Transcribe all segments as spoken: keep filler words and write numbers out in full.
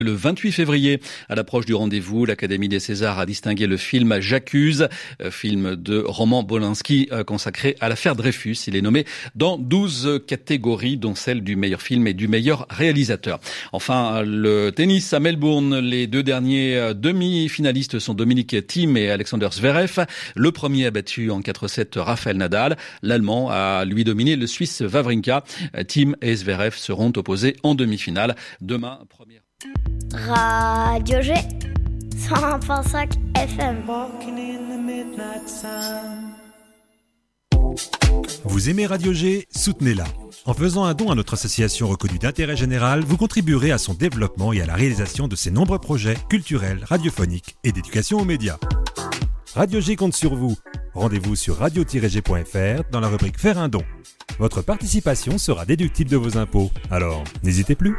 Le vingt-huit février, à l'approche du rendez-vous, l'Académie des Césars a distingué le film J'accuse, film de Roman Polanski consacré à l'affaire Dreyfus. Il est nommé dans douze catégories, dont celle du meilleur film et du meilleur réalisateur. Enfin, le tennis à Melbourne, les deux derniers demi-finalistes sont Dominic Thiem et Alexander Zverev. Le premier a battu en quatre sept Rafael Nadal. L'Allemand a lui dominé le Suisse Wawrinka. Thiem et Zverev seront opposés en demi-finale. Demain, première. Radio G, cent un virgule cinq F M. Vous aimez Radio G? Soutenez-la. En faisant un don à notre association reconnue d'intérêt général, vous contribuerez à son développement et à la réalisation de ses nombreux projets culturels, radiophoniques et d'éducation aux médias. Radio G compte sur vous. Rendez-vous sur radio tiret g point f r dans la rubrique Faire un don. Votre participation sera déductible de vos impôts. Alors, n'hésitez plus.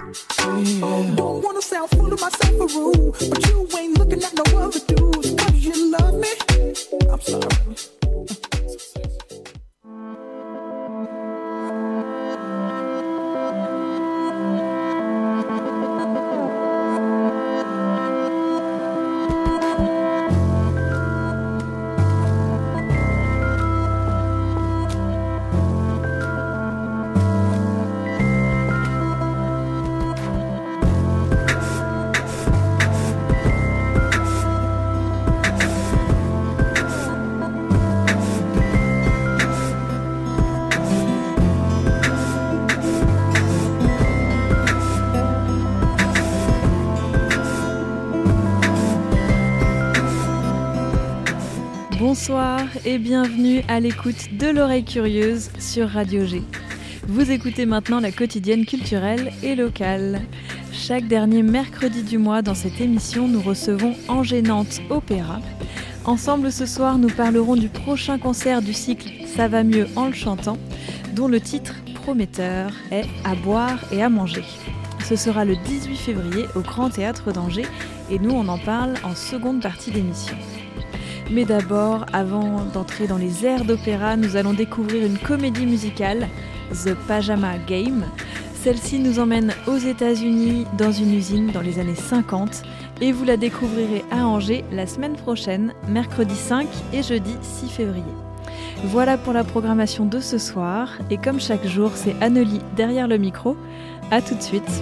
Bonsoir et bienvenue à l'écoute de l'oreille curieuse sur Radio G. Vous écoutez maintenant la quotidienne culturelle et locale. Chaque dernier mercredi du mois dans cette émission, nous recevons Angers Nantes Opéra. Ensemble ce soir, nous parlerons du prochain concert du cycle Ça va mieux en le chantant, dont le titre prometteur est À boire et à manger. Ce sera le dix-huit février au Grand Théâtre d'Angers et nous on en parle en seconde partie d'émission. Mais d'abord, avant d'entrer dans les airs d'opéra, nous allons découvrir une comédie musicale, The Pajama Game. Celle-ci nous emmène aux États-Unis dans une usine dans les années cinquante et vous la découvrirez à Angers la semaine prochaine, mercredi cinq et jeudi six février. Voilà pour la programmation de ce soir et comme chaque jour, c'est Annelie derrière le micro. À tout de suite.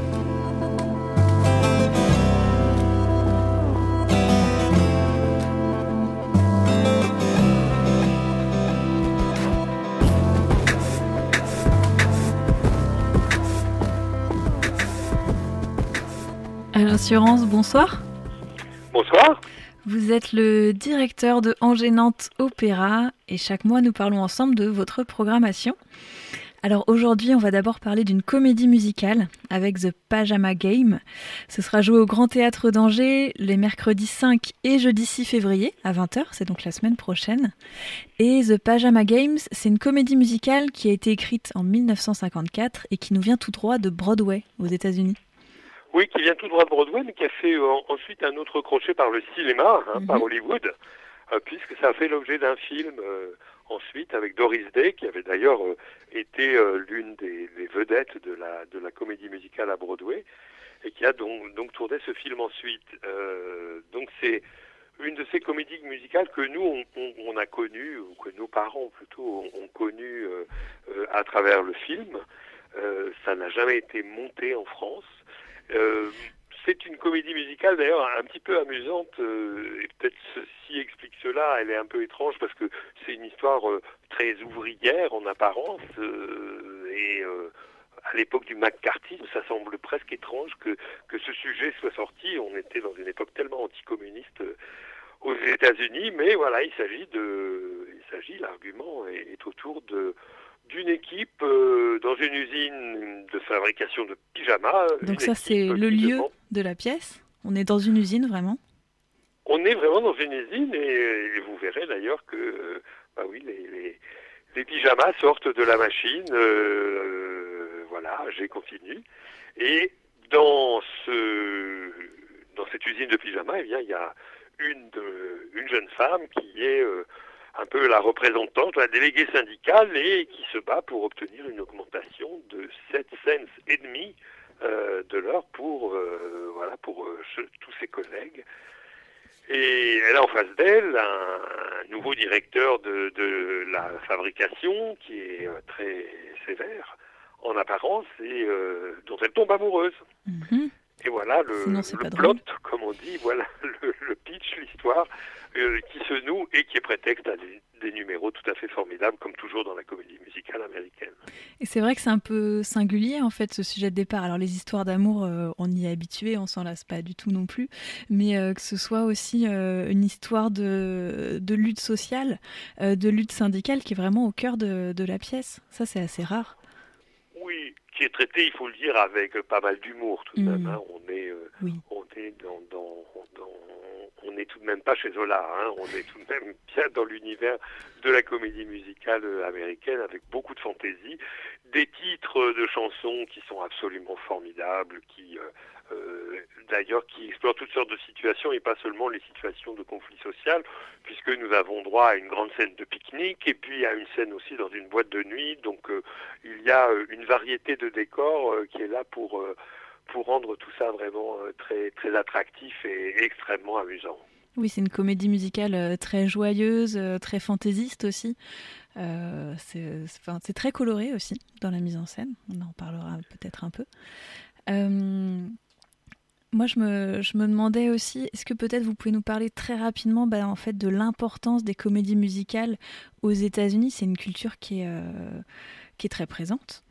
Assurance, bonsoir. Bonsoir. Vous êtes le directeur de Angers Nantes Opéra et chaque mois nous parlons ensemble de votre programmation. Alors aujourd'hui on va d'abord parler d'une comédie musicale avec The Pajama Game. Ce sera joué au Grand Théâtre d'Angers les mercredis cinq et jeudi six février à vingt heures, c'est donc la semaine prochaine. Et The Pajama Games, c'est une comédie musicale qui a été écrite en dix-neuf cent cinquante-quatre et qui nous vient tout droit de Broadway aux États-Unis. Oui, qui vient tout droit de Broadway, mais qui a fait euh, ensuite un autre crochet par le cinéma, hein, mm-hmm. par Hollywood, euh, puisque ça a fait l'objet d'un film euh, ensuite avec Doris Day, qui avait d'ailleurs euh, été euh, l'une des, des vedettes de la, de la comédie musicale à Broadway, et qui a donc, donc tourné ce film ensuite. Euh, donc c'est une de ces comédies musicales que nous, on, on, on a connues, ou que nos parents plutôt ont, ont connues euh, euh, à travers le film. Euh, ça n'a jamais été monté en France. Euh, c'est une comédie musicale d'ailleurs un petit peu amusante euh, et peut-être ceci explique cela, elle est un peu étrange parce que c'est une histoire euh, très ouvrière en apparence euh, et euh, à l'époque du McCarthyisme ça semble presque étrange que, que ce sujet soit sorti. On était dans une époque tellement anticommuniste euh, aux États-Unis, mais voilà, il s'agit de, il s'agit, l'argument est, est autour de d'une équipe euh, dans une usine de fabrication de pyjamas. Donc ça, c'est le lieu de la pièce? On est dans une usine, vraiment? On est vraiment dans une usine, et, et vous verrez d'ailleurs que euh, bah oui, les, les, les pyjamas sortent de la machine. Euh, euh, voilà, j'ai continué. Et dans, ce, dans cette usine de pyjamas, eh bien, il y a une, de, une jeune femme qui est... Euh, un peu la représentante, la déléguée syndicale, et qui se bat pour obtenir une augmentation de sept cents et demi euh, de l'heure pour, euh, voilà, pour euh, ce, tous ses collègues. Et elle a en face d'elle un, un nouveau directeur de, de la fabrication qui est euh, très sévère en apparence et euh, dont elle tombe amoureuse. Mmh. Et voilà le, Sinon, le plot, comme on dit, voilà le, le pitch, l'histoire euh, qui se noue et qui est prétexte à des, des numéros tout à fait formidables, comme toujours dans la comédie musicale américaine. Et c'est vrai que c'est un peu singulier, en fait, ce sujet de départ. Alors, les histoires d'amour, euh, on y est habitué, on s'en lasse pas du tout non plus, mais euh, que ce soit aussi euh, une histoire de, de lutte sociale, euh, de lutte syndicale, qui est vraiment au cœur de, de la pièce. Ça, c'est assez rare. Oui, qui est traité, il faut le dire, avec pas mal d'humour tout de mmh. même. Hein. On est, euh, oui. on est dans, dans, dans, on est tout de même pas chez Zola. Hein. On est tout de même bien dans l'univers de la comédie musicale américaine, avec beaucoup de fantaisie, des titres de chansons qui sont absolument formidables, qui euh, euh, d'ailleurs qui explorent toutes sortes de situations et pas seulement les situations de conflit social, puisque nous avons droit à une grande scène de pique-nique et puis à une scène aussi dans une boîte de nuit. Donc euh, il y a une variété de décors euh, qui est là pour euh, pour rendre tout ça vraiment euh, très très attractif et, et extrêmement amusant. Oui, c'est une comédie musicale euh, très joyeuse, euh, très fantaisiste aussi. Euh, c'est, c'est, enfin, c'est très coloré aussi dans la mise en scène. On en parlera peut-être un peu. Euh, moi, je me, je me demandais aussi, est-ce que peut-être vous pouvez nous parler très rapidement bah, en fait, de l'importance des comédies musicales aux États-Unis. C'est une culture qui est, euh, qui est très présente.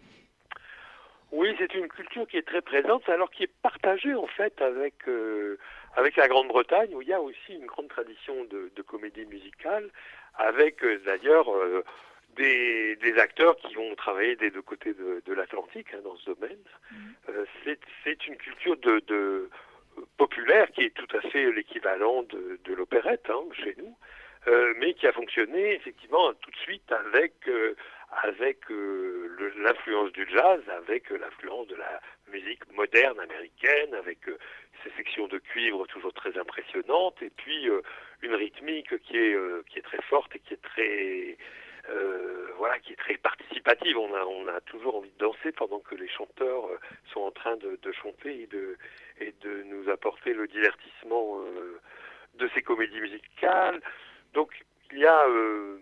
Oui, c'est une culture qui est très présente, alors qui est partagée en fait avec euh, avec la Grande-Bretagne, où il y a aussi une grande tradition de, de comédie musicale, avec euh, d'ailleurs euh, des, des acteurs qui ont travaillé des deux côtés de, de l'Atlantique hein, dans ce domaine. Mmh. Euh, c'est, c'est une culture de, de populaire qui est tout à fait l'équivalent de, de l'opérette hein, chez nous, euh, mais qui a fonctionné effectivement tout de suite avec euh, avec euh, le, l'influence du jazz, avec euh, l'influence de la musique moderne américaine, avec euh, ces sections de cuivre toujours très impressionnantes, et puis euh, une rythmique qui est euh, qui est très forte et qui est très euh, voilà, qui est très participative. On a on a toujours envie de danser pendant que les chanteurs euh, sont en train de, de chanter et de et de nous apporter le divertissement euh, de ces comédies musicales. Donc il y a euh,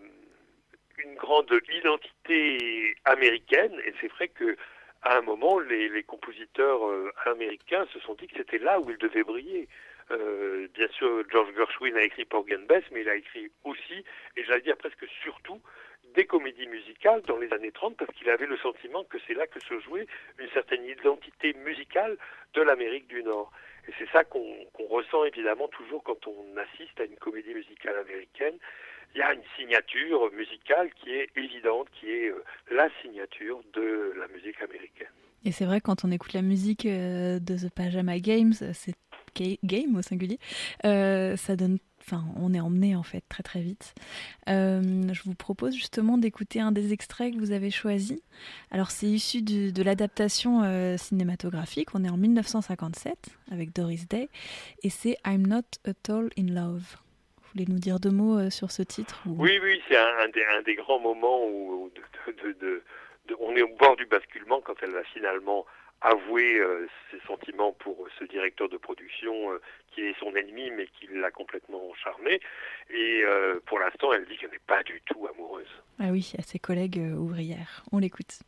une grande identité américaine, et c'est vrai que à un moment, les, les compositeurs euh, américains se sont dit que c'était là où ils devaient briller. Euh, bien sûr, George Gershwin a écrit Porgy and Bess, mais il a écrit aussi, et j'allais dire presque surtout, des comédies musicales dans les années trente, parce qu'il avait le sentiment que c'est là que se jouait une certaine identité musicale de l'Amérique du Nord. Et c'est ça qu'on, qu'on ressent évidemment toujours quand on assiste à une comédie musicale américaine. Il y a une signature musicale qui est évidente, qui est euh, la signature de la musique américaine. Et c'est vrai, quand on écoute la musique euh, de The Pajama Games, c'est Game au singulier, euh, ça donne, enfin, on est emmené en fait très très vite. Euh, je vous propose justement d'écouter un des extraits que vous avez choisi. Alors c'est issu de, de l'adaptation euh, cinématographique. On est en dix-neuf cent cinquante-sept avec Doris Day et c'est I'm Not At All In Love. Vous voulez nous dire deux mots euh, sur ce titre ou... Oui, oui, c'est un, un, des, un des grands moments où de, de, de, de, on est au bord du basculement quand elle va finalement avouer euh, ses sentiments pour ce directeur de production euh, qui est son ennemi mais qui l'a complètement charmé. Et euh, pour l'instant, elle dit qu'elle n'est pas du tout amoureuse. Ah oui, à ses collègues euh, ouvrières. On l'écoute.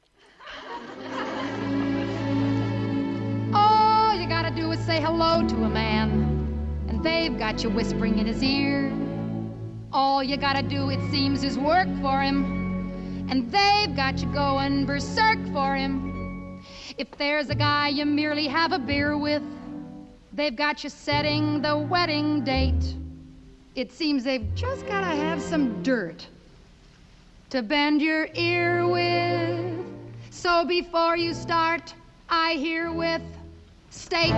All you gotta do is say hello to a man. And they've got you whispering in his ear. All you gotta do, it seems, is work for him. And they've got you going berserk for him. If there's a guy you merely have a beer with, they've got you setting the wedding date. It seems they've just gotta have some dirt to bend your ear with. So before you start, I herewith state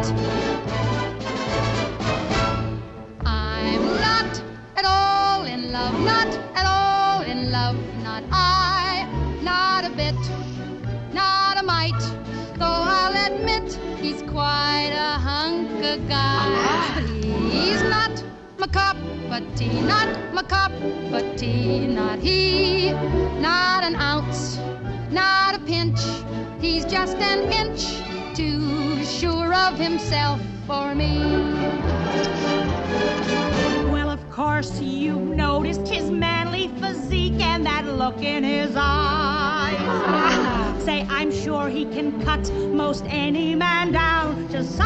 I'm not at all in love, not at all in love, not I, not a bit, not a mite, though I'll admit he's quite a hunk of guy. But he's not my cup of tea, not my cup of tea, not he, not an ounce, not a pinch, he's just an inch too sure of himself for me. Well, of course, you've noticed his manly physique and that look in his eyes. Say, I'm sure he can cut most any man down to size.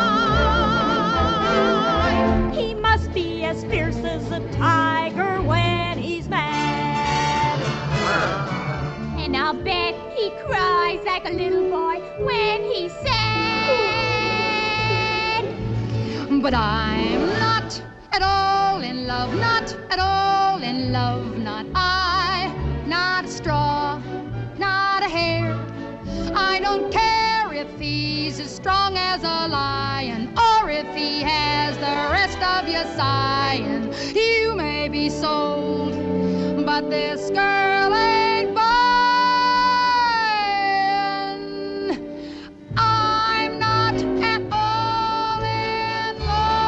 He must be as fierce as a tiger when he's mad. And I'll bet he cries like a little boy when he's sad. But I'm not at all in love, not at all in love, not I, not a straw, not a hair. I don't care if he's as strong as a lion or if he has the rest of you sighing. You may be sold, but this girl ain't buying. I'm not at all in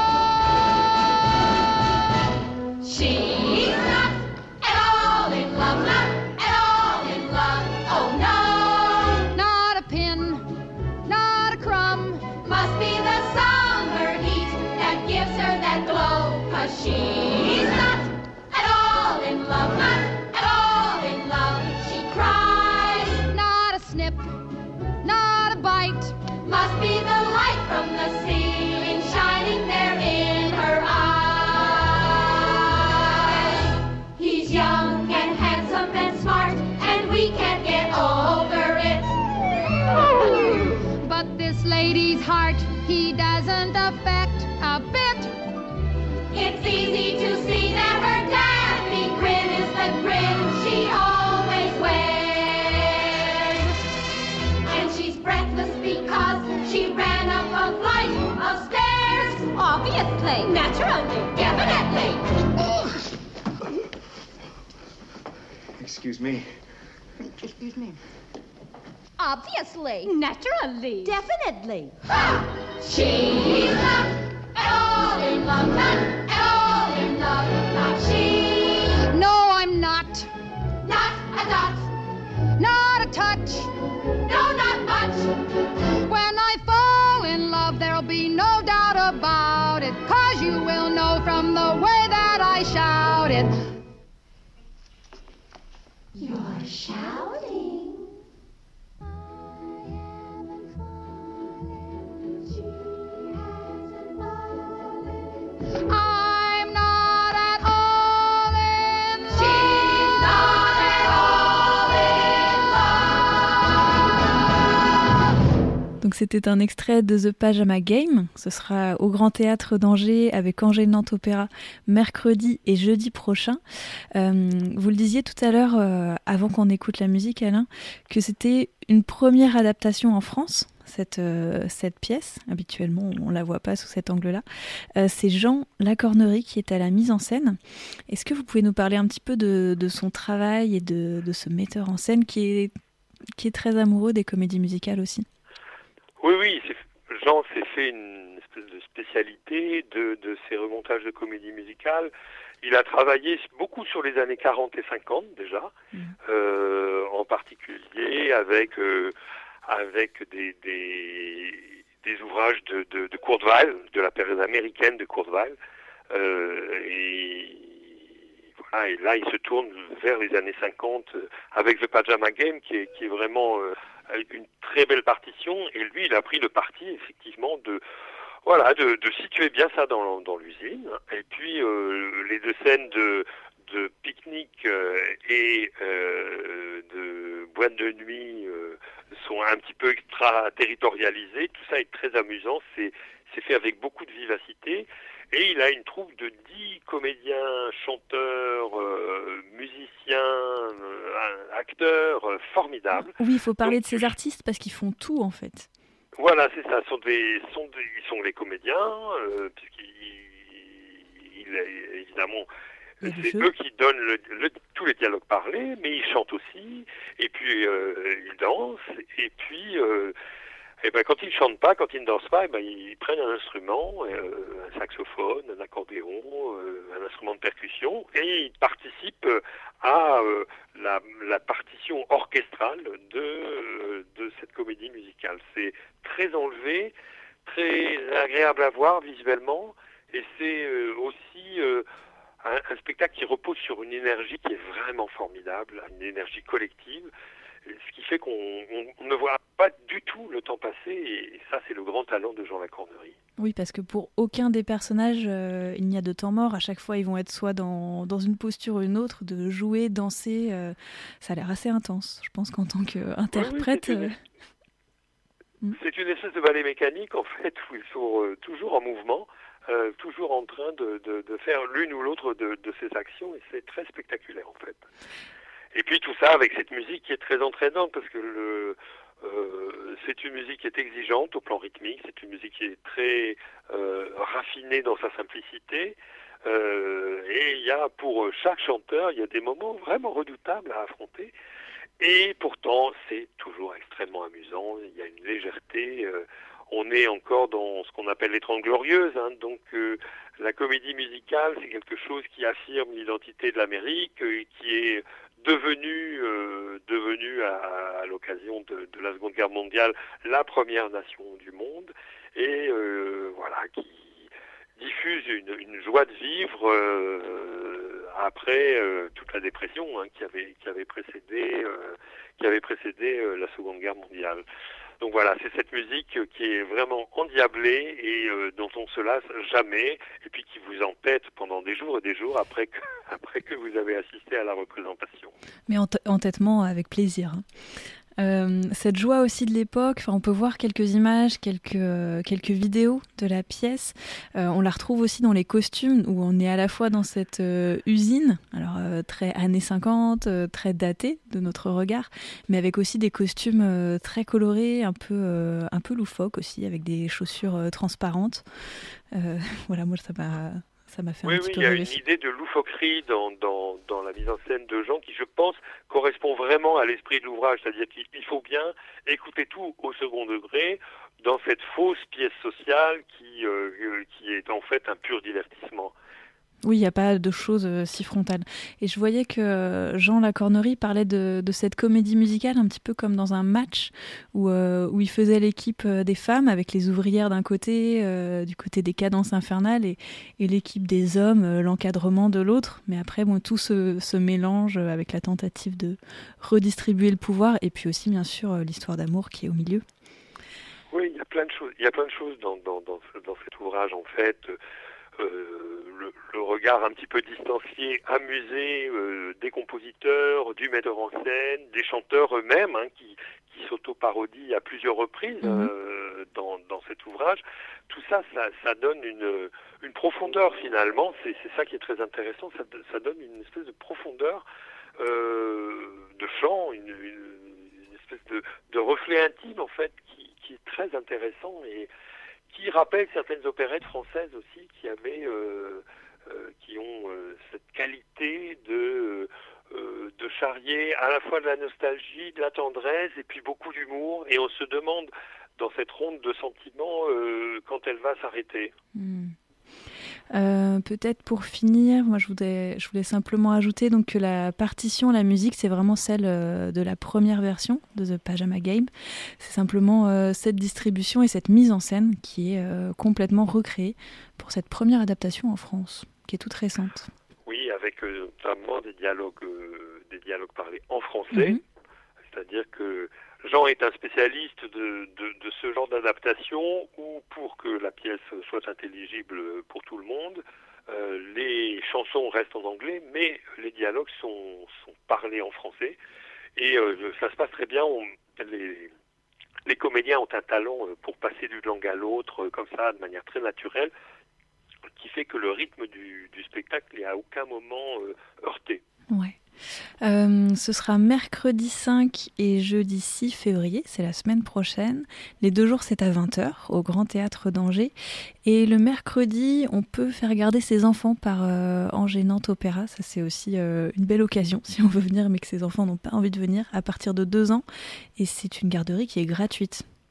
love. She's not at all in love, not at all in love. Oh no. Not a pin, not a crumb. Must be the summer heat that gives her that glow. 'Cause she's not at all in love, not at all in love. She cries, not a snip, not a bite. Must be the light from the ceiling shining there in her eyes. He's young and handsome and smart, and we can't get over it. But this lady's heart he doesn't affect a bit. It's easy to see that her dappy grin is the grin she always wears. And she's breathless because she ran up a flight of stairs. Obviously. Naturally. Definitely. Excuse me. Excuse me. Obviously. Naturally. Definitely. She's not at all in love, not at all in love, not she. No, I'm not. Not a dot. Not a touch. No, not much. When I fall in love, there'll be no doubt about it, 'cause you will know from the way that I shout it. You're shouting. I'm not at all in love. She's not at all in love. Donc c'était un extrait de The Pajama Game. Ce sera au Grand Théâtre d'Angers avec Angers Nantes Opéra mercredi et jeudi prochain. Euh, vous le disiez tout à l'heure, euh, avant qu'on écoute la musique, Alain, que c'était une première adaptation en France. Cette, euh, cette pièce, habituellement on ne la voit pas sous cet angle-là. Euh, c'est Jean Lacornerie qui est à la mise en scène. Est-ce que vous pouvez nous parler un petit peu de, de son travail et de, de ce metteur en scène qui est, qui est très amoureux des comédies musicales aussi? Oui, oui, c'est, Jean s'est fait une espèce de spécialité de, de ces remontages de comédies musicales. Il a travaillé beaucoup sur les années quarante et cinquante déjà, mmh. euh, en particulier avec... Euh, avec des, des, des ouvrages de, de, de Kurt Weill, de la période américaine de Kurt Weill. Euh, et, voilà, et là, il se tourne vers les années cinquante avec The Pajama Game, qui est, qui est vraiment euh, une très belle partition. Et lui, il a pris le parti, effectivement, de, voilà, de, de situer bien ça dans, dans l'usine. Et puis, euh, les deux scènes de... de pique-nique euh, et euh, de boîte de nuit euh, sont un petit peu extraterritorialisées. Tout ça est très amusant, c'est, c'est fait avec beaucoup de vivacité. Et il a une troupe de dix comédiens, chanteurs, euh, musiciens, euh, acteurs euh, formidables. Oui, il faut parler Donc, de ces artistes parce qu'ils font tout en fait. Voilà, c'est ça. Sont des, sont des, ils sont les comédiens, euh, puisqu'ils, il, évidemment... C'est eux qui donnent le, le, tous les dialogues parlés, mais ils chantent aussi, et puis euh, ils dansent, et puis euh, Et ben quand ils ne chantent pas, quand ils ne dansent pas, et ben ils prennent un instrument, euh, un saxophone, un accordéon, euh, un instrument de percussion, et ils participent à euh, la, la partition orchestrale de, euh, de cette comédie musicale. C'est très enlevé, très agréable à voir visuellement, et c'est euh, aussi euh, un, un spectacle qui repose sur une énergie qui est vraiment formidable, une énergie collective, ce qui fait qu'on on, on ne voit pas du tout le temps passer, et ça c'est le grand talent de Jean Lacornerie. Oui, parce que pour aucun des personnages, euh, il n'y a de temps mort. À chaque fois, ils vont être soit dans, dans une posture ou une autre, de jouer, danser. Euh, ça a l'air assez intense. Je pense qu'en tant qu'interprète... Oui, oui, c'est, une... c'est une espèce de ballet mécanique, en fait, où ils sont euh, toujours en mouvement, euh, toujours en train de, de, de faire l'une ou l'autre de, de ces actions, et c'est très spectaculaire, en fait. Et puis tout ça avec cette musique qui est très entraînante, parce que le, euh, c'est une musique qui est exigeante au plan rythmique, c'est une musique qui est très euh, raffinée dans sa simplicité, euh, et il y a pour chaque chanteur, il y a des moments vraiment redoutables à affronter, et pourtant c'est toujours extrêmement amusant, il y a une légèreté, euh, on est encore dans ce qu'on appelle les Trente Glorieuses, hein, donc euh, la comédie musicale c'est quelque chose qui affirme l'identité de l'Amérique, euh, qui est devenu, euh, devenu à, à l'occasion de, de la Seconde Guerre mondiale la première nation du monde, et euh, voilà, qui diffuse une, une joie de vivre euh, après euh, toute la dépression hein, qui avait qui avait précédé euh, qui avait précédé euh, la Seconde Guerre mondiale. Donc voilà, c'est cette musique qui est vraiment endiablée et euh, dont on se lasse jamais, et puis qui vous entête pendant des jours et des jours après que, après que vous avez assisté à la représentation. Mais ent- entêtement avec plaisir. Hein. Euh, cette joie aussi de l'époque, on peut voir quelques images, quelques, euh, quelques vidéos de la pièce. Euh, on la retrouve aussi dans les costumes, où on est à la fois dans cette euh, usine, alors euh, très années cinquante, euh, très datée de notre regard, mais avec aussi des costumes euh, très colorés, un peu, euh, un peu loufoques aussi, avec des chaussures euh, transparentes. Euh, voilà, moi ça m'a... Ça m'a fait oui, un petit oui, peu il y a rêver. une idée de loufoquerie dans, dans, dans la mise en scène de Jean qui, je pense, correspond vraiment à l'esprit de l'ouvrage. C'est-à-dire qu'il faut bien écouter tout au second degré dans cette fausse pièce sociale qui, euh, qui est en fait un pur divertissement. Oui, il n'y a pas de choses euh, si frontales. Et je voyais que Jean Lacornerie parlait de, de cette comédie musicale un petit peu comme dans un match où, euh, où il faisait l'équipe des femmes avec les ouvrières d'un côté, euh, du côté des cadences infernales, et, et l'équipe des hommes, euh, l'encadrement de l'autre. Mais après, bon, tout se, se mélange avec la tentative de redistribuer le pouvoir, et puis aussi, bien sûr, euh, l'histoire d'amour qui est au milieu. Oui, il y a plein de choses, il y a plein de choses dans, dans, dans, ce, dans cet ouvrage, en fait. Euh, le, le regard un petit peu distancié, amusé euh, des compositeurs, du metteur en scène, des chanteurs eux-mêmes hein, qui, qui s'auto-parodient à plusieurs reprises mmh. euh, dans, dans cet ouvrage. Tout ça, ça, ça donne une, une profondeur finalement, c'est, c'est ça qui est très intéressant, ça, ça donne une espèce de profondeur euh, de chant, une, une, une espèce de, de reflet intime en fait qui, qui est très intéressant et qui rappelle certaines opérettes françaises aussi qui avaient, euh, euh, qui ont euh, cette qualité de, euh, de charrier à la fois de la nostalgie, de la tendresse et puis beaucoup d'humour. Et on se demande dans cette ronde de sentiments euh, quand elle va s'arrêter. Mmh. Euh, peut-être pour finir, moi je voulais, je voulais simplement ajouter donc que la partition, la musique, c'est vraiment celle euh, de la première version de The Pajama Game. C'est simplement euh, cette distribution et cette mise en scène qui est euh, complètement recréée pour cette première adaptation en France, qui est toute récente. Oui, avec euh, notamment des dialogues, euh, des dialogues parlés en français, mm-hmm. c'est-à-dire que Jean est un spécialiste de, de, de ce genre d'adaptation où, pour que la pièce soit intelligible pour tout le monde, euh, les chansons restent en anglais, mais les dialogues sont, sont parlés en français. Et euh, ça se passe très bien. On, les, les comédiens ont un talent pour passer d'une langue à l'autre, comme ça, de manière très naturelle, qui fait que le rythme du, du spectacle n'est à aucun moment euh, heurté. Ouais. Euh, ce sera mercredi cinq et jeudi six février, c'est la semaine prochaine. Les deux jours, c'est à vingt heures au Grand Théâtre d'Angers. Et le mercredi, on peut faire regarder ses enfants par euh, Angers Nantes Opéra. Ça, c'est aussi euh, une belle occasion si on veut venir, mais que ses enfants n'ont pas envie de venir, à partir de deux ans. Et c'est une garderie qui est gratuite.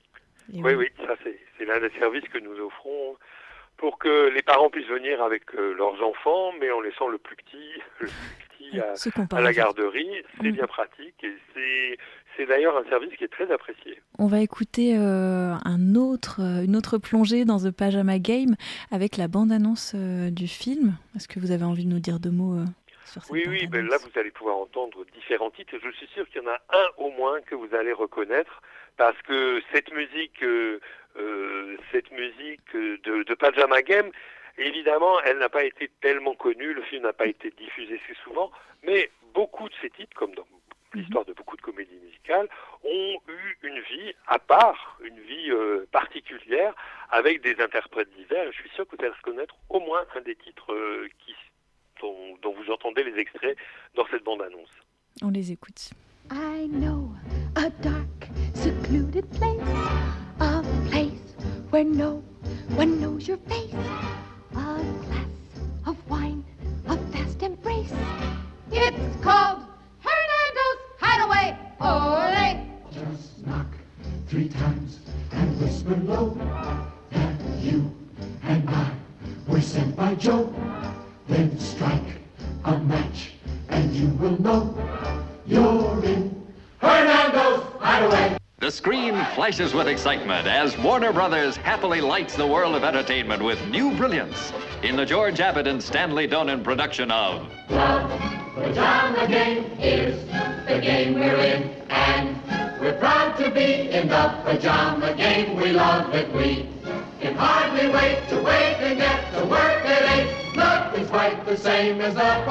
Oui, oui, oui, ça c'est, c'est l'un des services que nous offrons pour que les parents puissent venir avec euh, leurs enfants, mais en laissant le plus petit, le plus petit à, à la garderie. C'est mmh. bien pratique et c'est, c'est d'ailleurs un service qui est très apprécié. On va écouter euh, un autre, une autre plongée dans The Pajama Game avec la bande-annonce euh, du film. Est-ce que vous avez envie de nous dire deux mots euh, sur cette Oui, oui, ben là vous allez pouvoir entendre différents titres. Je suis sûr qu'il y en a un au moins que vous allez reconnaître parce que cette musique... Euh, Euh, cette musique de, de Pajama Game, évidemment, elle n'a pas été tellement connue, le film n'a pas été diffusé si souvent, mais beaucoup de ces titres, comme dans l'histoire de beaucoup de comédies musicales, ont eu une vie à part, une vie euh, particulière, avec des interprètes divers. Je suis sûr que vous allez reconnaître au moins un des titres euh, qui, dont, dont vous entendez les extraits dans cette bande-annonce. On les écoute. I know a dark, secluded place, a place where no one knows your face, a glass of wine, a fast embrace. It's called Hernando's Hideaway. Ole! Just knock three times and whisper low that you and I were sent by Joe. Then strike a match and you will know you're in Hernando's Hideaway. The screen flashes with excitement as Warner Brothers happily lights the world of entertainment with new brilliance in the George Abbott and Stanley Donen production of The Pajama Game is the game we're in, and we're proud to be in the Pajama Game. We love it, we can hardly wait to wake and get to work at eight. Nothing's quite the same as the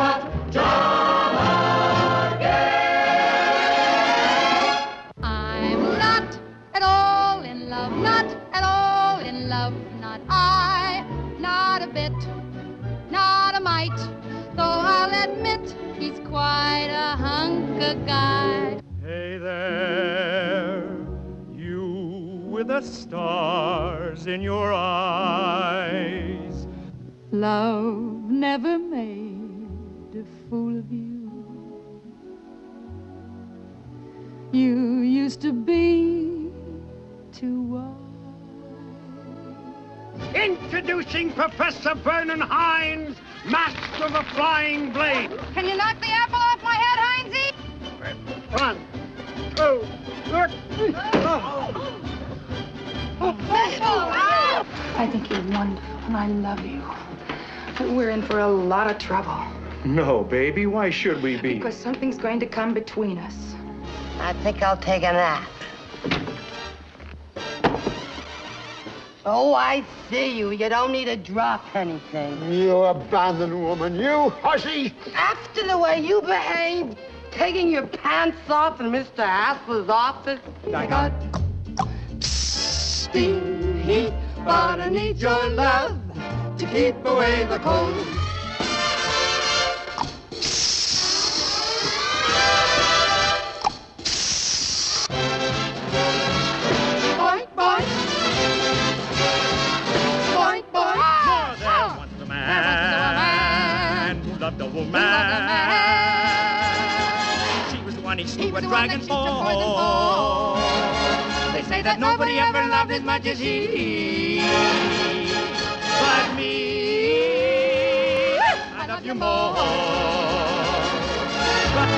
Pajama Game. At all in love, not at all in love, not I, not a bit, not a mite, though I'll admit he's quite a hunk of guy. Hey there, you with the stars in your eyes. Love never made a fool of you. You used to be too wise. Introducing Professor Vernon Hines, master of the flying blade. Can you knock the apple off my head, Hinesy? One, two, three. I think you're wonderful, and I love you. But we're in for a lot of trouble. No, baby, why should we be? Because something's going to come between us. I think I'll take a nap. Oh, I see you. You don't need to drop anything. You abandoned woman, you hussy! After the way you behaved, taking your pants off in Mister Hassler's office. I got steam heat, but I need your love to keep away the cold. The woman. She was the one he slew a dragon for. They say that nobody ever loved as much as he. But me, I love you more. But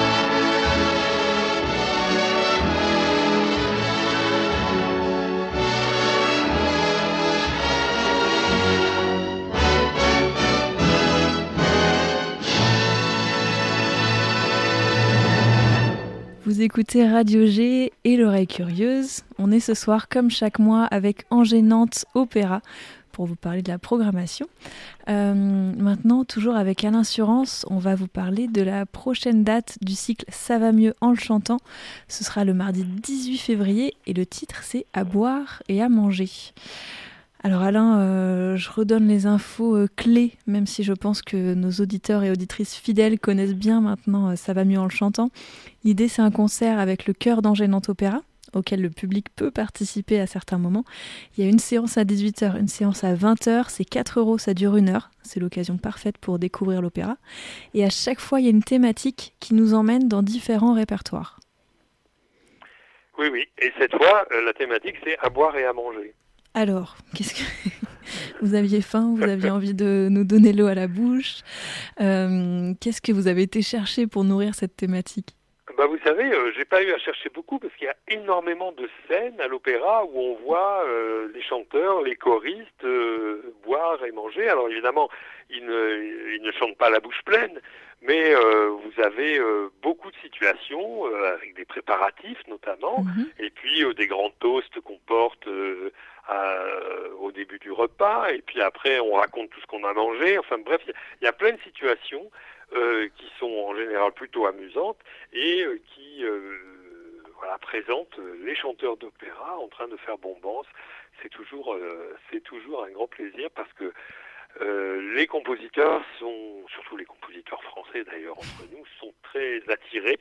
Vous écoutez Radio G et l'oreille curieuse. On est ce soir, comme chaque mois, avec Angers Nantes Opéra pour vous parler de la programmation. Euh, maintenant, toujours avec Alain Surance, on va vous parler de la prochaine date du cycle Ça va mieux en le chantant. Ce sera le mardi dix-huit février et le titre c'est À boire et à manger. Alors Alain, euh, je redonne les infos euh, clés, même si je pense que nos auditeurs et auditrices fidèles connaissent bien maintenant euh, Ça va mieux en le chantant. L'idée, c'est un concert avec le chœur d'Angers Nantes Opéra, auquel le public peut participer à certains moments. Il y a une séance à dix-huit heures, une séance à vingt heures, c'est quatre euros, ça dure une heure. C'est l'occasion parfaite pour découvrir l'opéra. Et à chaque fois, il y a une thématique qui nous emmène dans différents répertoires. Oui, oui. Et cette fois, euh, la thématique, c'est à boire et à manger. Alors, qu'est-ce que... Vous aviez faim, vous aviez envie de nous donner l'eau à la bouche. Euh, qu'est-ce que vous avez été chercher pour nourrir cette thématique ? Bah, vous savez, euh, j'ai pas eu à chercher beaucoup parce qu'il y a énormément de scènes à l'opéra où on voit euh, les chanteurs, les choristes euh, boire et manger. Alors évidemment, ils ne, ils ne chantent pas la bouche pleine, mais euh, vous avez euh, beaucoup de situations euh, avec des préparatifs notamment, mmh. et puis euh, des grands toasts qu'on porte euh, à, au début du repas, et puis après on raconte tout ce qu'on a mangé. Enfin bref, il y, y a plein de situations Euh, qui sont en général plutôt amusantes et euh, qui euh, voilà, présentent les chanteurs d'opéra en train de faire bombance. C'est toujours, euh, c'est toujours un grand plaisir parce que euh, les compositeurs sont, surtout les compositeurs français d'ailleurs entre nous, sont très attirés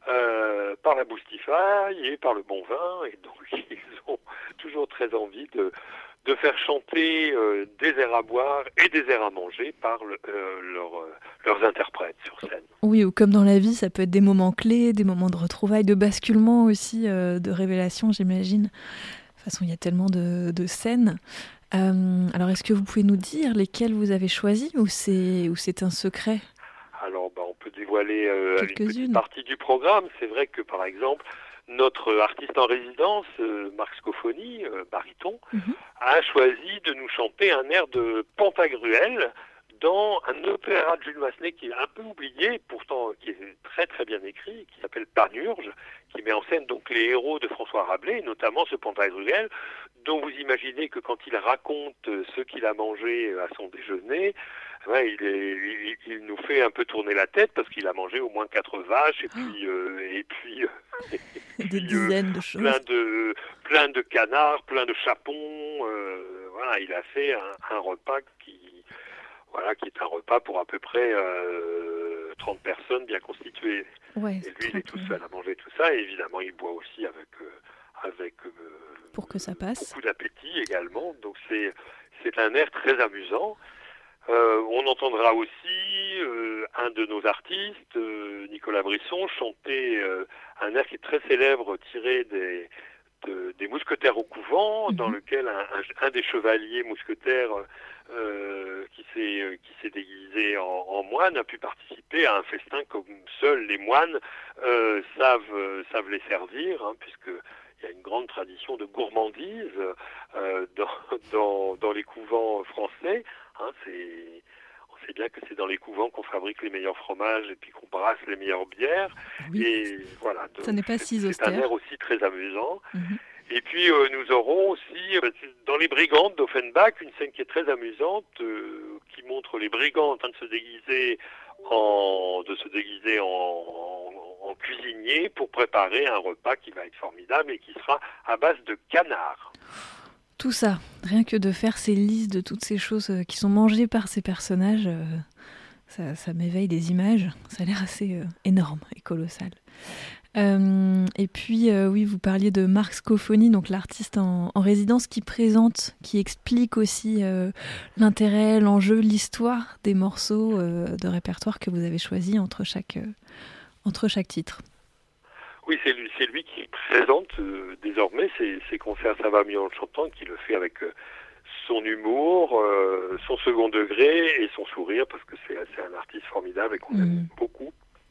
euh, par la boustifaille et par le bon vin, et donc ils ont toujours très envie de de faire chanter euh, des airs à boire et des airs à manger par le, euh, leur, euh, leurs interprètes sur scène. Oui, ou comme dans la vie, ça peut être des moments clés, des moments de retrouvailles, de basculement aussi, euh, de révélation, j'imagine. De toute façon, il y a tellement de, de scènes. Euh, alors, est-ce que vous pouvez nous dire lesquelles vous avez choisies, ou c'est, ou c'est un secret ? Alors, bah, on peut dévoiler euh, une petite partie du programme. C'est vrai que, par exemple, notre artiste en résidence, euh, Marc Scofoni, euh, baryton, mm-hmm. a choisi de nous chanter un air de Pantagruel dans un opéra de Jules Massenet qui est un peu oublié, pourtant qui est très très bien écrit, qui s'appelle Panurge, qui met en scène donc les héros de François Rabelais, notamment ce Pantagruel, dont vous imaginez que quand il raconte ce qu'il a mangé à son déjeuner, ouais, il, est, il, il nous fait un peu tourner la tête parce qu'il a mangé au moins quatre vaches et puis euh, et puis, euh, et des puis dizaines euh, de choses, plein de plein de canards, plein de chapons. Euh, voilà, il a fait un, un repas qui voilà qui est un repas pour à peu près euh, trente personnes bien constituées. Ouais, et lui, il est tout seul à manger tout ça. Et évidemment, il boit aussi avec euh, avec euh, pour que ça passe. Beaucoup d'appétit également. Donc c'est c'est un air très amusant. Euh, on entendra aussi euh, un de nos artistes, euh, Nicolas Brisson, chanter euh, un air qui est très célèbre, tiré des, de, des mousquetaires au couvent, mmh. dans lequel un, un, un des chevaliers mousquetaires euh, qui s'est qui s'est déguisé en, en moine a pu participer à un festin comme seuls les moines euh, savent savent les servir, hein, puisque il y a une grande tradition de gourmandise euh, dans, dans dans les couvents français. Hein, c'est, on sait bien que c'est dans les couvents qu'on fabrique les meilleurs fromages et puis qu'on brasse les meilleures bières. Oui. Et voilà, donc ça n'est pas si c'est un air aussi très amusant. Mm-hmm. Et puis euh, nous aurons aussi euh, dans les Brigantes d'Offenbach une scène qui est très amusante, euh, qui montre les brigands en train de se déguiser en de se déguiser en, en, en cuisinier pour préparer un repas qui va être formidable et qui sera à base de canard. Tout ça, rien que de faire ces listes de toutes ces choses qui sont mangées par ces personnages, euh, ça, ça m'éveille des images. Ça a l'air assez euh, énorme et colossal. Euh, et puis, euh, oui, vous parliez de Marc Scofoni, donc l'artiste en, en résidence qui présente, qui explique aussi euh, l'intérêt, l'enjeu, l'histoire des morceaux euh, de répertoire que vous avez choisis entre chaque, euh, entre chaque titre. Oui, c'est lui, c'est lui qui présente euh, désormais ces, ces concerts Ça va mieux en chantant, qui le fait avec euh, son humour, euh, son second degré et son sourire, parce que c'est, c'est un artiste formidable et qu'on mmh. aime beaucoup,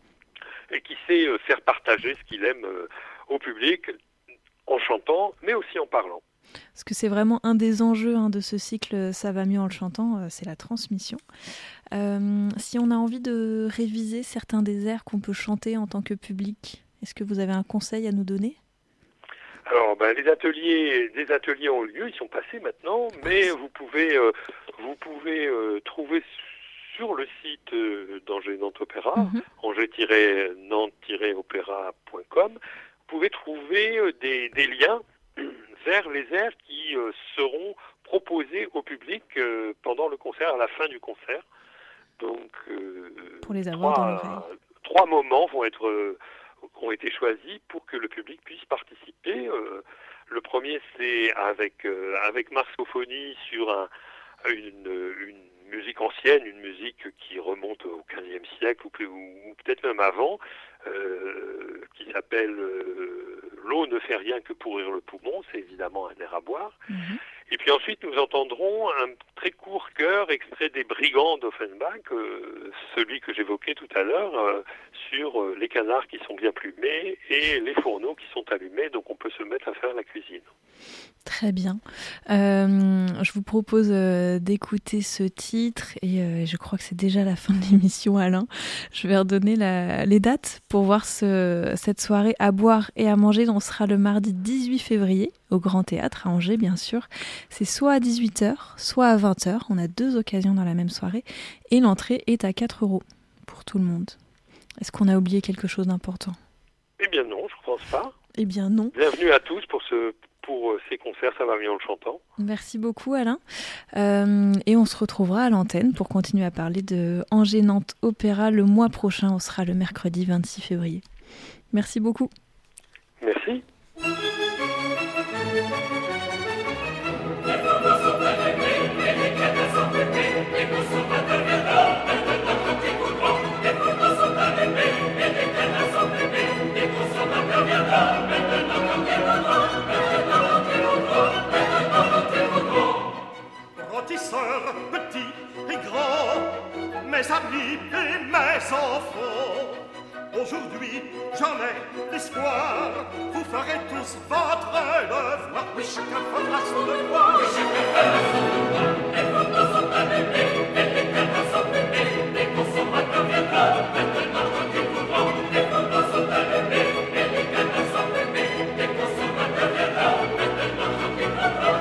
et qui sait euh, faire partager ce qu'il aime euh, au public en chantant, mais aussi en parlant. Parce que c'est vraiment un des enjeux hein, de ce cycle Ça va mieux en le chantant, euh, c'est la transmission. Euh, si on a envie de réviser certains des airs qu'on peut chanter en tant que public, est-ce que vous avez un conseil à nous donner ? Alors, ben, les ateliers, des ateliers ont lieu, ils sont passés maintenant, mais vous pouvez, euh, vous pouvez euh, trouver sur le site euh, d'Angers Nantes Opéra, mm-hmm. angers nantes opéra point com, vous pouvez trouver euh, des, des liens vers les airs qui euh, seront proposés au public euh, pendant le concert, à la fin du concert. Donc, euh, pour les avoir trois, dans l'oreille. Trois moments vont être euh, ont été choisis pour que le public puisse participer. Euh, le premier, c'est avec euh, avec Marc Scofoni sur un, une, une musique ancienne, une musique qui remonte au quinzième siècle ou, ou, ou peut-être même avant, euh, qui s'appelle euh, l'eau ne fait rien que pourrir le poumon, c'est évidemment un air à boire. Mmh. Et puis ensuite, nous entendrons un très court chœur extrait des Brigands d'Offenbach, euh, celui que j'évoquais tout à l'heure, euh, sur euh, les canards qui sont bien plumés et les fourneaux qui sont allumés, donc on peut se mettre à faire la cuisine. Très bien. Euh, je vous propose euh, d'écouter ce titre et euh, je crois que c'est déjà la fin de l'émission, Alain. Je vais redonner la, les dates pour voir ce, cette soirée à boire et à manger. On sera le mardi dix-huit février au Grand Théâtre à Angers, bien sûr. C'est soit à dix-huit heures, soit à vingt heures. On a deux occasions dans la même soirée et l'entrée est à quatre euros pour tout le monde. Est-ce qu'on a oublié quelque chose d'important ? Eh bien non, je ne pense pas. Eh bien non. Bienvenue à tous pour ce... pour ces concerts, ça va mieux en le chantant. Merci beaucoup Alain. Euh, et on se retrouvera à l'antenne pour continuer à parler de Angers-Nantes Opéra le mois prochain. On sera le mercredi vingt-six février. Merci beaucoup. Merci. Rôtisseurs, petits et grands, mes amis et mes enfants, aujourd'hui j'en ai l'espoir, vous ferez tous votre devoir. Oui, chacun fera son devoir. Oui, chacun fera son devoir. Les photos sont allumées, et les canards sont plumés, les consommateurs viendront, maintenant quand ils voudront. Les photos sont allumées, et les canards sont plumés, les consommateurs viendront, maintenant quand ils voudront.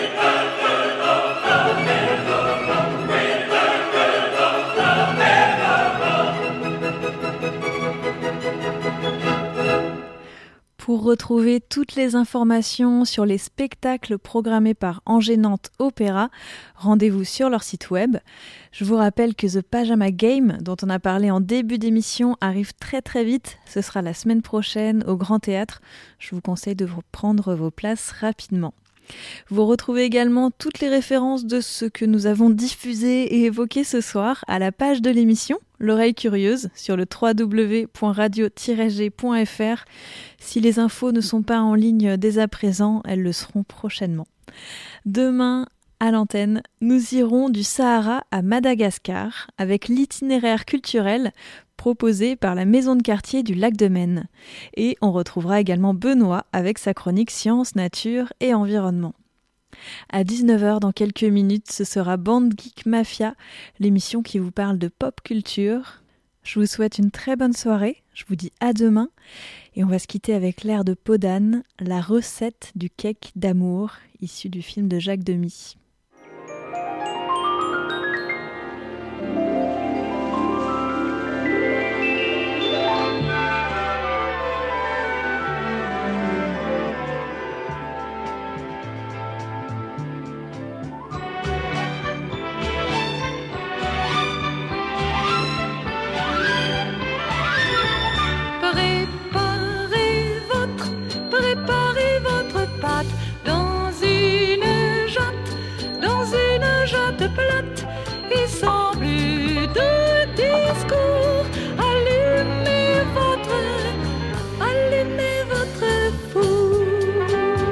Pour retrouver toutes les informations sur les spectacles programmés par Angers-Nantes Opéra, rendez-vous sur leur site web. Je vous rappelle que The Pajama Game, dont on a parlé en début d'émission, arrive très très vite. Ce sera la semaine prochaine au Grand Théâtre. Je vous conseille de prendre vos places rapidement. Vous retrouvez également toutes les références de ce que nous avons diffusé et évoqué ce soir à la page de l'émission L'Oreille Curieuse sur le w w w point radio tiret g point f r. Si les infos ne sont pas en ligne dès à présent, elles le seront prochainement. Demain, à l'antenne, nous irons du Sahara à Madagascar avec l'itinéraire culturel proposé par la maison de quartier du Lac de Maine. Et on retrouvera également Benoît avec sa chronique Sciences, Nature et Environnement. À dix-neuf heures, dans quelques minutes, ce sera Band Geek Mafia, l'émission qui vous parle de pop culture. Je vous souhaite une très bonne soirée, je vous dis à demain, et on va se quitter avec l'air de Podane, la recette du cake d'amour, issu du film de Jacques Demy. Plate et sans plus de discours, allumez votre, allumez votre four.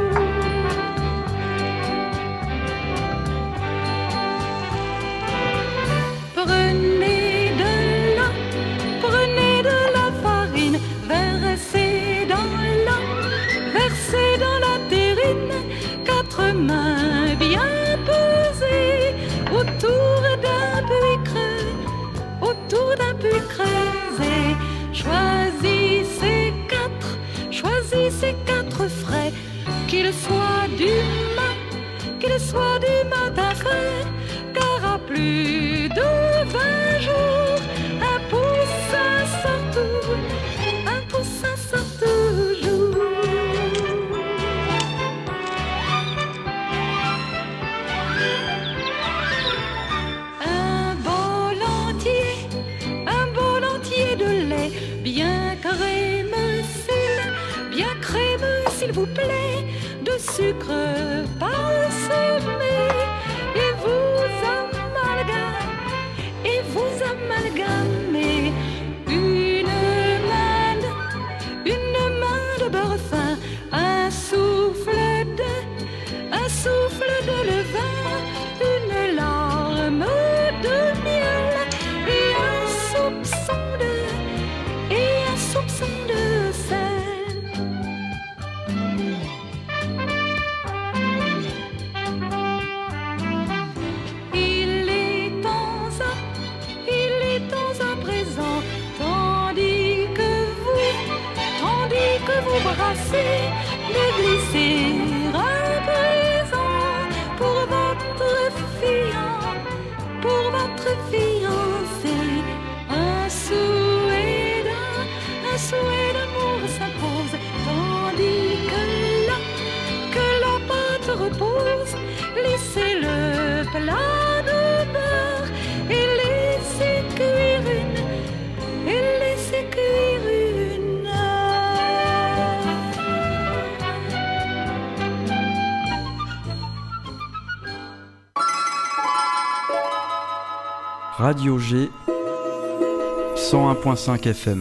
Prenez de la, prenez de la farine, versez dans la, versez dans la terrine, quatre mains bien pesées autour d'un puits creux, autour d'un puits creusé. Choisissez quatre, choisissez quatre frais, qu'ils soient du mat, qu'ils soient du matin frais, car à plus de vingt jours, un poussin sort tout, un poussin sort toujours. Bien crémeux, s'il, bien crémeux, s'il vous plaît, de sucre parsemé, et vous amalgamez, et vous amalgamez une main, une main de beurre fin, glisser, de glisser à présent pour votre fiancé, pour votre fiancé. Un souhait d'un, un souhait d'amour s'impose, tandis que là, que la pâte repose, laissez le plat de beurre et laissez cuire une, et laissez cuire une heure. Radio G cent un point cinq F M.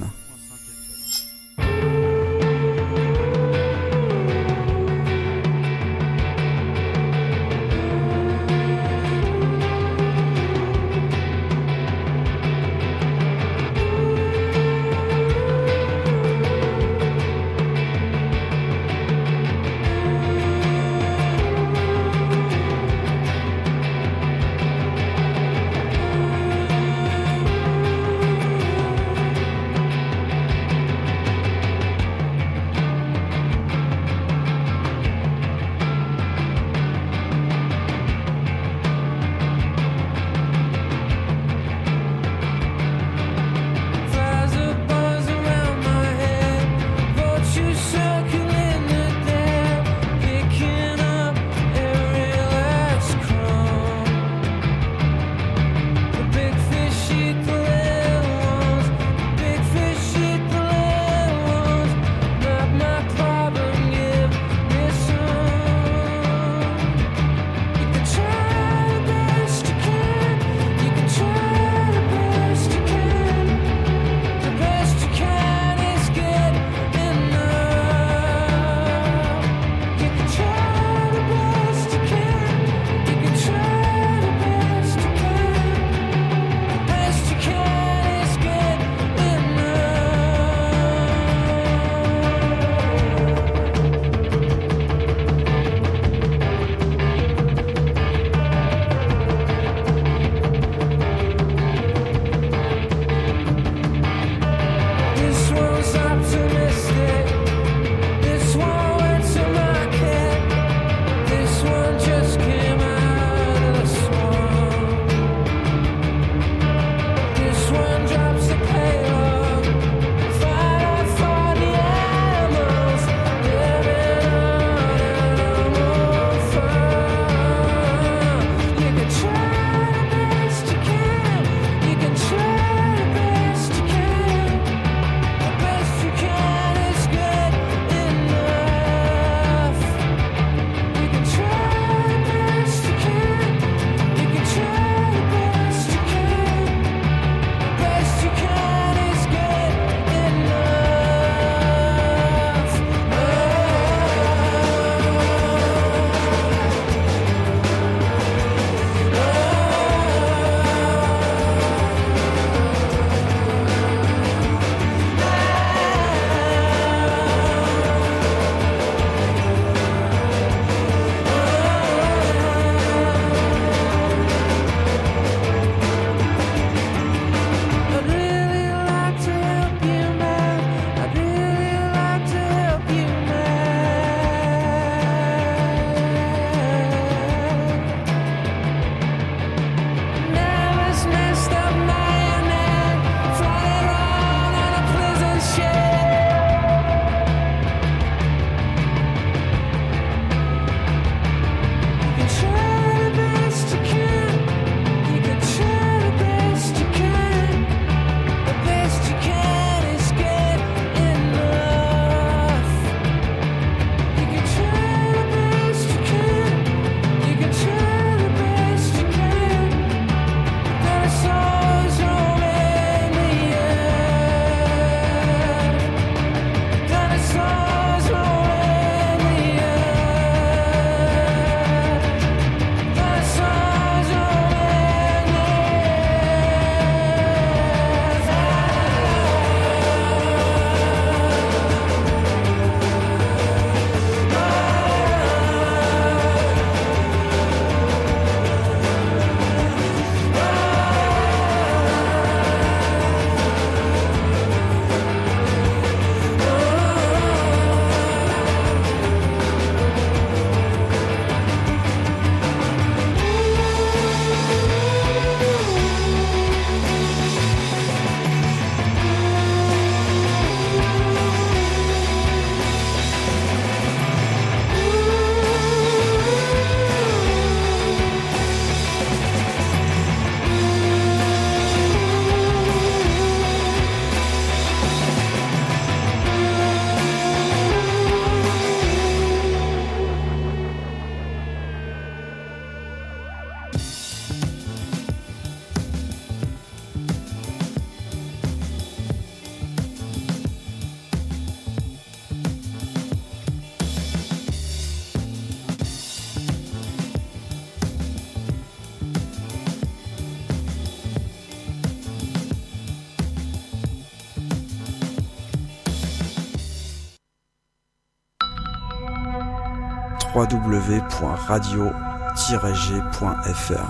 w w w point radio tiret g point f r.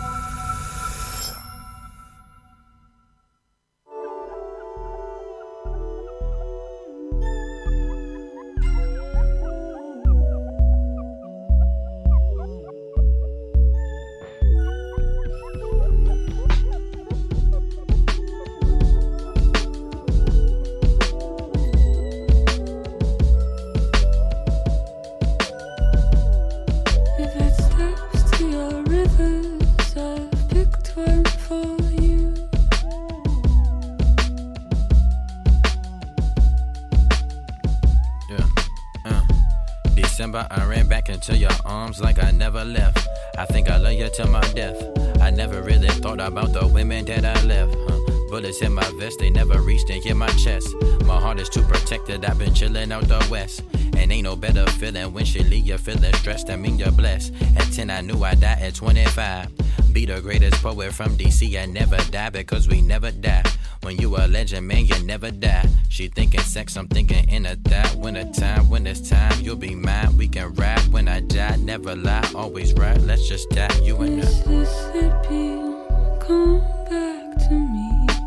I ran back into your arms like I never left. I think I love you till my death. I never really thought about the women that I left. Huh? Bullets in my vest, they never reached and hit my chest. My heart is too protected, I've been chillin' out the west. And ain't no better feeling when she leave you feeling stressed. I mean you're blessed. At ten I knew I'd die at twenty-five. Be the greatest poet from D C and never die because we never die. When you a legend, man, you never die. She thinking sex, I'm thinking in a that. When a time, when it's time, you'll be mine. We can rap when I die, never lie, always right. Let's just die, you and I. Mississippi, come back to me.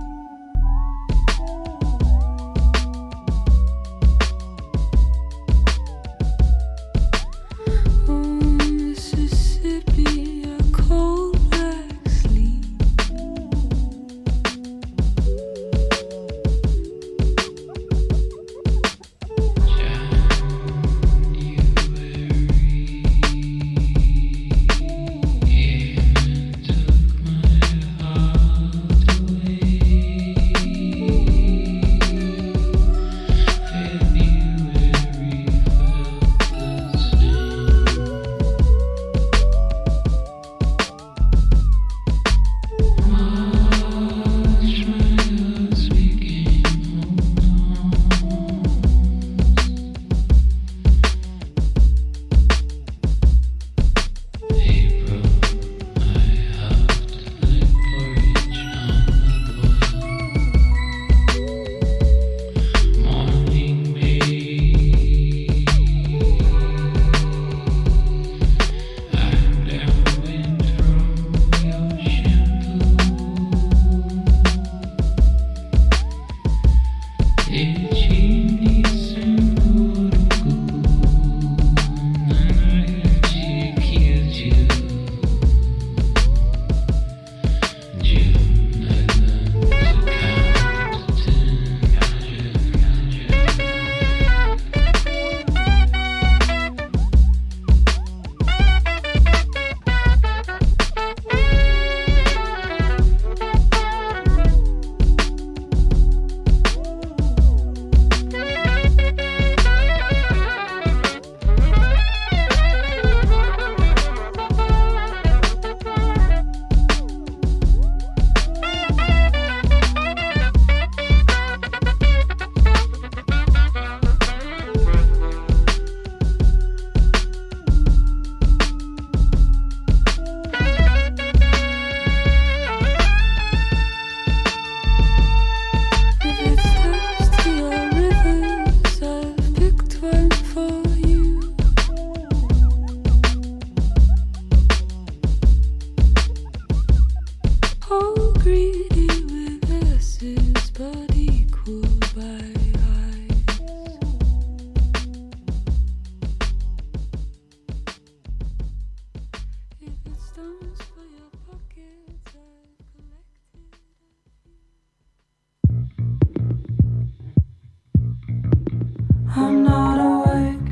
I'm not awake.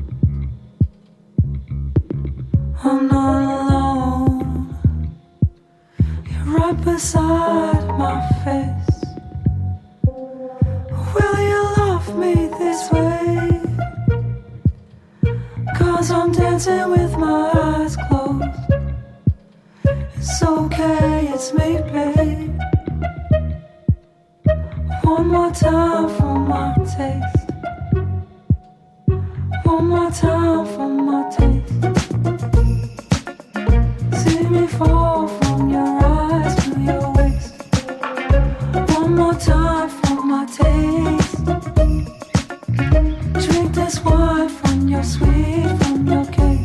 I'm not alone. You're right beside my face. Will you love me this way? 'Cause I'm dancing with my eyes closed. It's okay, it's me, babe. One more time for my taste. One more time for my taste. See me fall from your eyes to your waist. One more time for my taste. Drink this wine from your sweet, from your cake.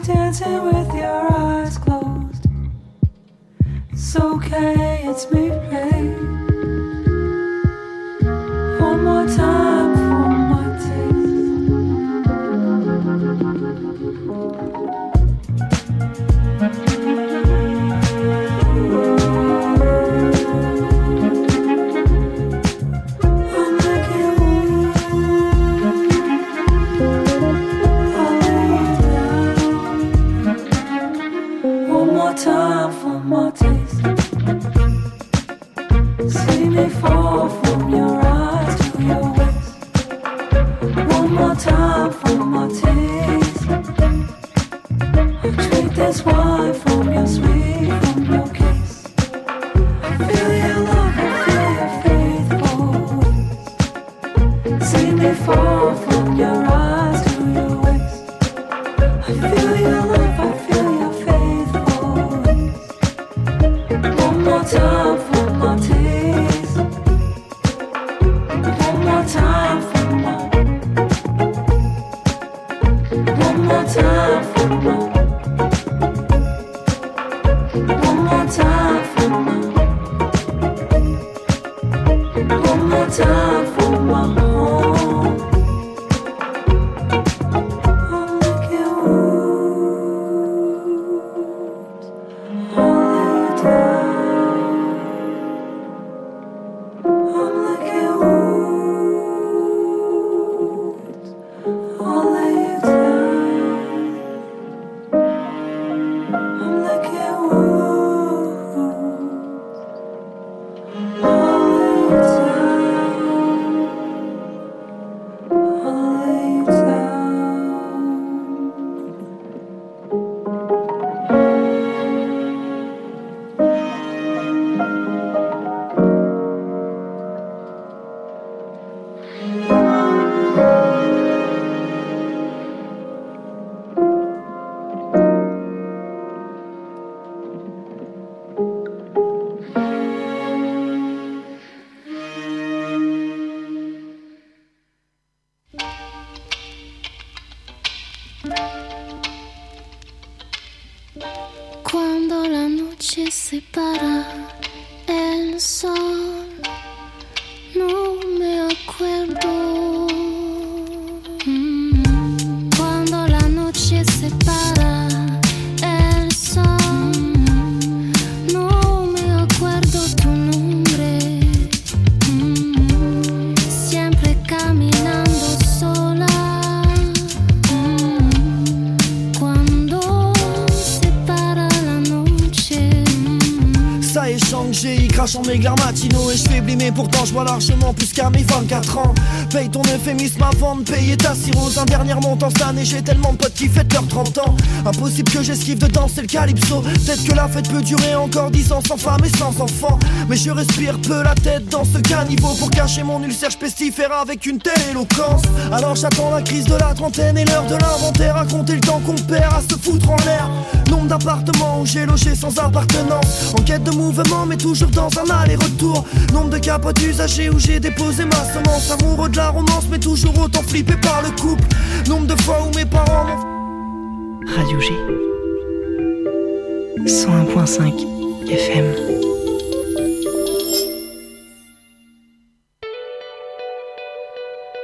dancing with your eyes closed. It's okay, it's me playing. One more time for my time for more taste. See me fall from your eyes to your waist. One more time for more taste. Treat this wine from your sweet, from your kiss. I feel your love, I feel your faithful ways. See me fall from your eyes to your waist. I feel your love, I feel your time for my taste. One more time for my. One more time for my. One more time for my. One more time for my home. I'm looking wounds. I'll lay you down. Cuando la noche separa el sol, no me acuerdo. Mm. Cuando la noche separa el sol, no me acuerdo tu nombre. Mm. Siempre caminando sola. Ça échange, il crache en mes glaires matinaux et je faiblis, mais pourtant je vois largement plus qu'à mes vingt-quatre ans. Paye ton euphémisme avant de payer ta cirrhose. Un dernier montant cette année, j'ai tellement de potes qui fêtent leurs trente ans. Impossible que j'esquive de danser le calypso. Peut-être que la fête peut durer encore dix ans sans femme et sans enfant. Mais je respire peu la tête dans ce caniveau. Pour cacher mon ulcère, je pestifère avec une telle éloquence. Alors j'attends la crise de la trentaine et l'heure de l'inventaire. Raconter le temps qu'on perd à se foutre en l'air. Nombre d'appartements où j'ai logé sans appartenance. En quête de mouvement mais toujours dans un aller-retour. Nombre de capotes usagées où j'ai déposé ma semence. Amoureux de la romance mais toujours autant flippé par le couple. Nombre de fois où mes parents m'ont... Radio G cent un point cinq F M.